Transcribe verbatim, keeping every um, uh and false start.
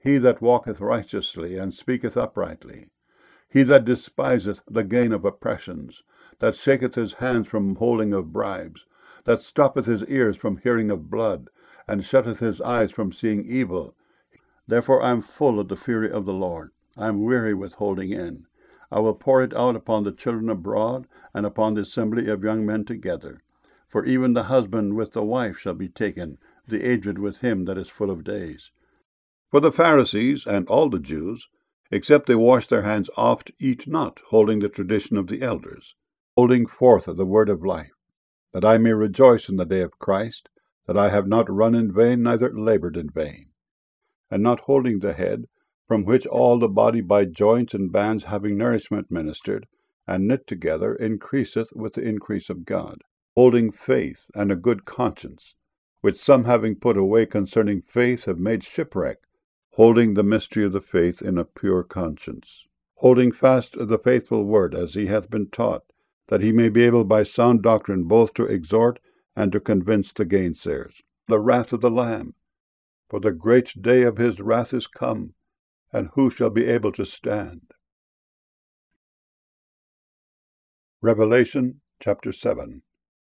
he that walketh righteously, and speaketh uprightly, he that despiseth the gain of oppressions, that shaketh his hands from holding of bribes, that stoppeth his ears from hearing of blood, and shutteth his eyes from seeing evil. Therefore I am full of the fury of the Lord. I am weary with holding in. I will pour it out upon the children abroad, and upon the assembly of young men together. For even the husband with the wife shall be taken, the aged with him that is full of days. For the Pharisees and all the Jews, except they wash their hands oft, eat not, holding the tradition of the elders, holding forth the word of life, that I may rejoice in the day of Christ, that I have not run in vain, neither labored in vain. And not holding the head, from which all the body by joints and bands having nourishment ministered, and knit together, increaseth with the increase of God. Holding faith and a good conscience, which some having put away concerning faith have made shipwreck, holding the mystery of the faith in a pure conscience. Holding fast the faithful word as he hath been taught, that he may be able by sound doctrine both to exhort and to convince the gainsayers. The wrath of the Lamb, for the great day of his wrath is come, and who shall be able to stand? Revelation chapter seven.